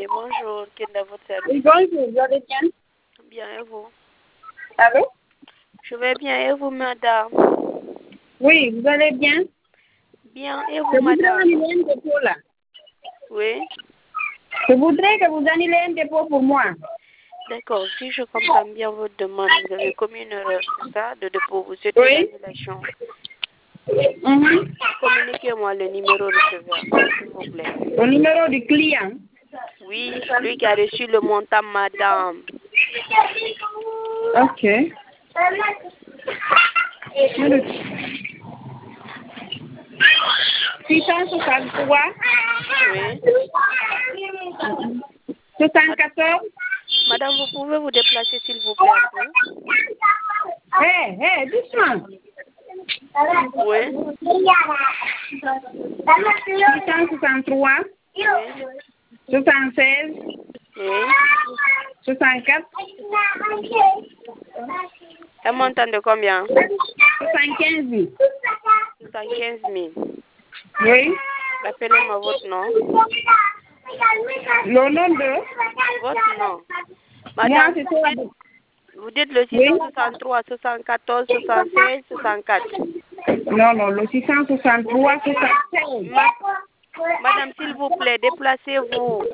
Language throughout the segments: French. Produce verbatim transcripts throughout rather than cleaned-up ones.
Oui, bonjour. Quel est votre service? Oui, bonjour, vous allez bien? Bien, et vous? Allô? Je vais bien, et vous, madame? Oui, vous allez bien? Bien, et vous, Je voudrais madame? annuler un dépôt là. Oui. Je voudrais que vous annulez un dépôt pour moi. D'accord, si je comprends bien votre demande, vous avez commis une erreur, c'est ça, de dépôt, vous souhaitez Oui. l'annulation. Mhm. Communiquez-moi le numéro receveur, s'il vous plaît. Le numéro du client. Oui, celui qui a reçu le montant, madame. Ok. six cent soixante-trois. Oui. soixante-quatorze. Madame, vous pouvez vous déplacer, s'il vous plaît, un peu? Hé, hé, doucement. Oui. six cent soixante-trois. Oui. soixante-seize. Oui. soixante-quatre. Un montant de combien? soixante-quinze mille. soixante-quinze mille. Oui. Rappelez-moi votre nom. Le nom de... Votre nom. Moi, Madame, c'est vous toi. dites, vous dites le six Oui. cent soixante-trois, soixante-quatorze, soixante-seize, soixante-quatre. Non, non, le six cent soixante-trois, soixante-seize. Ma- Madame, s'il vous plaît, déplacez-vous.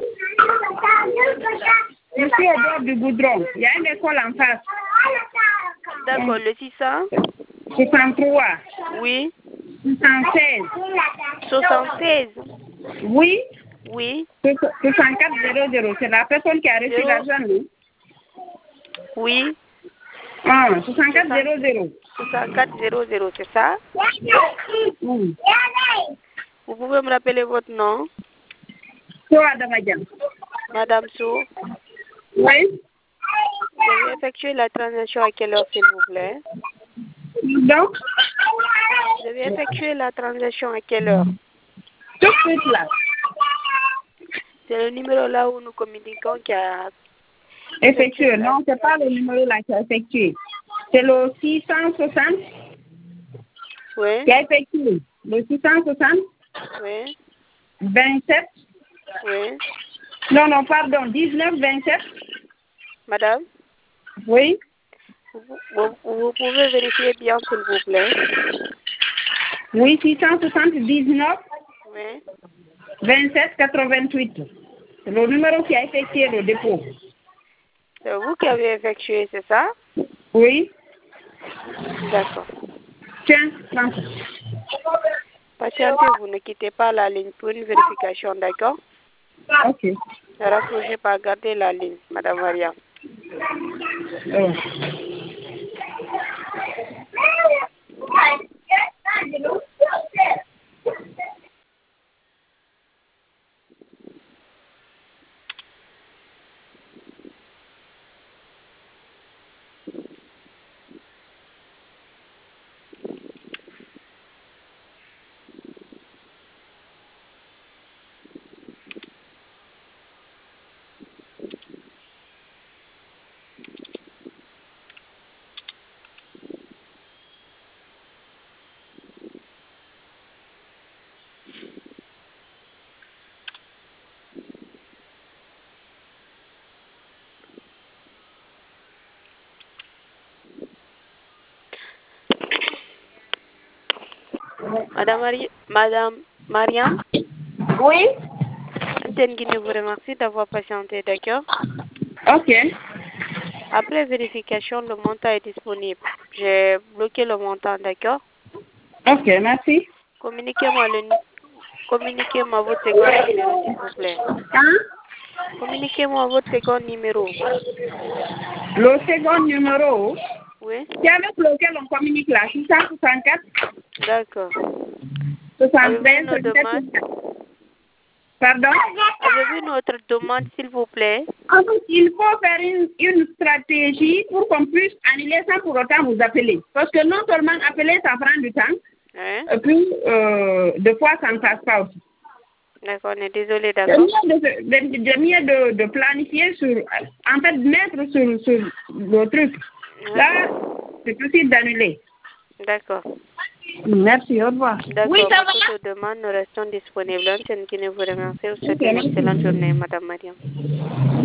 Je suis au bord du goudron. Il y a une école en face. D'accord, le six cents? soixante-trois. Oui. soixante-seize. soixante-seize? Oui. Oui. soixante-quatre zéro zéro. C'est la personne qui a reçu Zéro. l'argent, non? Oui. Ah, soixante-quatre zéro zéro. soixante-quatre zéro zéro, c'est ça? Oui. Vous pouvez me rappeler votre nom? Toi, Damadjan. Madame Sou. Oui. Vous avez effectué la transaction à quelle heure, s'il vous plaît? Donc, Vous avez effectué la transaction à quelle heure? tout de suite là. C'est le numéro là où nous communiquons qui a Effectué. Non, c'est pas le numéro là qui a effectué. C'est le six cent soixante Oui. qui a effectué. Le six cent soixante, Oui. vingt-sept. Oui. Non, non, pardon, dix-neuf, vingt-sept. Madame, Oui. vous, vous, vous pouvez vérifier bien, s'il vous plaît? Oui, six cent soixante-dix-neuf, Oui. vingt-sept, quatre-vingt-huit. C'est le numéro qui a effectué le dépôt. C'est vous qui avez effectué, c'est ça? Oui. D'accord. Tiens, prends ça. Patientez, vous ne quittez pas la ligne pour une vérification, d'accord? Ok. Ne raccrochez pas, gardez la ligne, Madame Maria. Oh. Madame Maria, Madame Mariam, Oui. Antenne Guinée vous remercie d'avoir patienté, d'accord? Ok. Après vérification, le montant est disponible. J'ai bloqué le montant, d'accord? Ok, merci. Communiquez-moi le nu- communiquez-moi votre second numéro, s'il vous plaît. Hein? Communiquez-moi votre second numéro. Le second numéro, Oui? c'est avec lequel on communique là, six cent soixante-quatre, D'accord. Avez-vous soixante-treize, une demande? Pardon? Avez-vous une autre demande, s'il vous plaît? En fait, il faut faire une, une stratégie pour qu'on puisse annuler sans pour autant vous appeler. Parce que non seulement appeler, ça prend du temps, Hein? et puis, euh, des fois, ça ne passe pas aussi. D'accord, on est désolé, C'est d'accord? mieux, de, de, de, mieux de, de planifier sur, en fait, mettre sur, sur le truc. Là, c'est possible d'annuler. D'accord. Merci, au revoir. D'accord, Oui, ça va? pour toute demande, nous restons disponibles. Antenne qui ne vous remercie. Vous souhaite une excellente journée, Madame Mariam.